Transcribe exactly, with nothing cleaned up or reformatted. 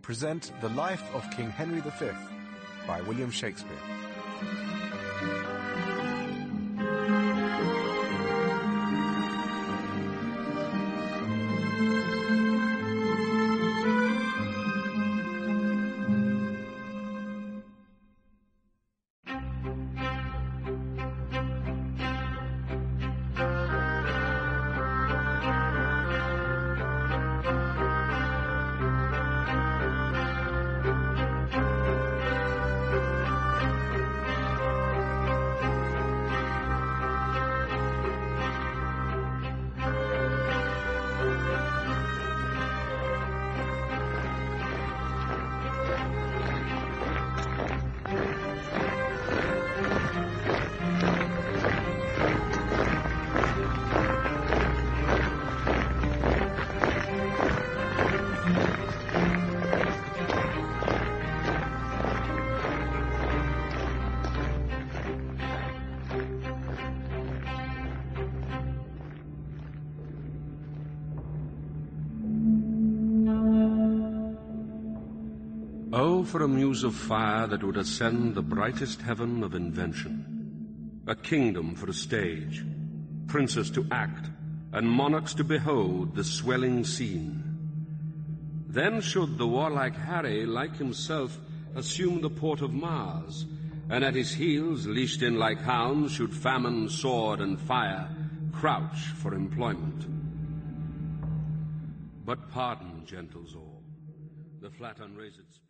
present The Life of King Henry the Fifth by William Shakespeare. Oh, for a muse of fire that would ascend the brightest heaven of invention, a kingdom for a stage, princes to act, and monarchs to behold the swelling scene. Then should the warlike Harry, like himself, assume the port of Mars, and at his heels, leashed in like hounds, should famine, sword, and fire crouch for employment. But pardon, gentle Zor, the flat unraised